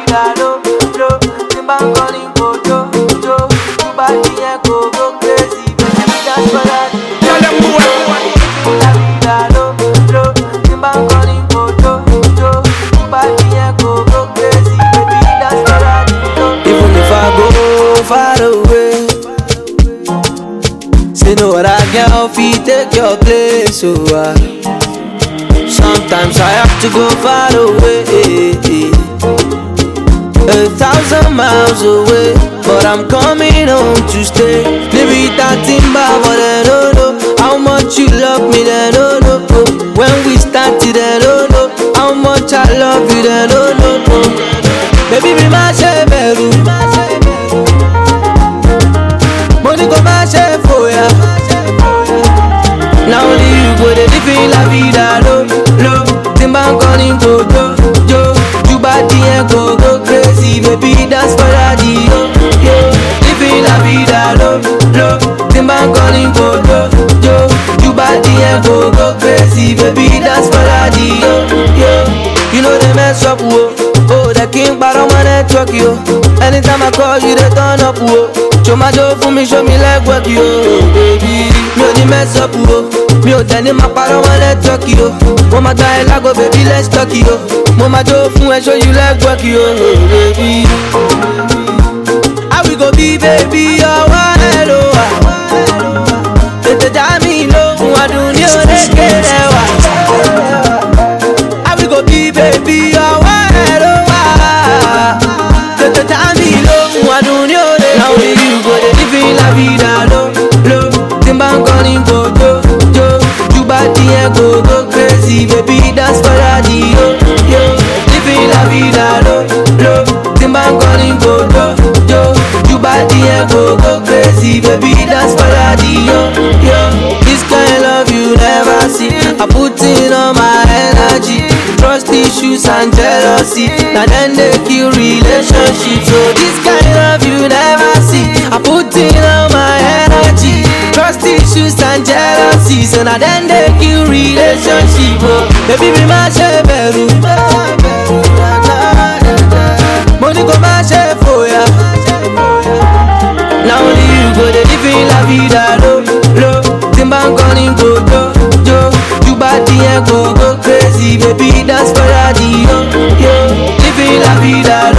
vida low, low. Timba calling go jo, jo. You body and go crazy, baby dance for that. Tell them boy. La vida low, low. Timba calling go jo, jo. You body and go crazy, baby dance for that. Even if I go far away, say no other girl fit take your place, oh sometimes I have to go far away, 1,000 miles away, but I'm coming home to stay. Maybe that timber, but I don't know how much you love me, then don't know. When we started, I don't know how much I love you, then don't know. Baby, be my sheberu, money go my chef for ya. Now only you go dey live in la vida low, low. Timba calling go jo, jo. You body and go crazy, baby dance for that yo, yo. Live in la vida low, low. Timba calling go jo, jo. You body and go crazy, baby dance for that yo, yo. You know they mess up, whoa. Oh, the king bottom my network, yo. Anytime I call you, they turn up, whoa. Show my dough for me, show me like work, yo. Baby, me only mess up, whoa. Me o tell my bottom my network, yo. Mama die like go, baby, let's talk, yo. Mama dough for me, show you like work, yo. Baby, how we go be, baby, oh, hello. Tete jami lo, I do ni o de kerewa. How we go be, baby, oh, hello. Tete jami lo, I do ni o de. Now only you go dey live in la vida low, low. Timba calling go jo, jo. You body and go crazy, baby dance for that yo, yo. Live in la vida low, low. Timba calling go jo, jo. You body and go crazy, baby dance for that yo, yo. This kind of love you never see. I put in all my energy. Trust issues and jealousy, now then they kill relationships. So this kind of love you never see. I put in all my energy. Trust issues and jealousy, so now then they kill relationship. Oh, baby be my sheberu, money go my chef for ya. Now only you go dey live in la vida low, low. Timba calling go jo, jo. You body and go crazy, baby dance for that yo, yo. Live in la vida low.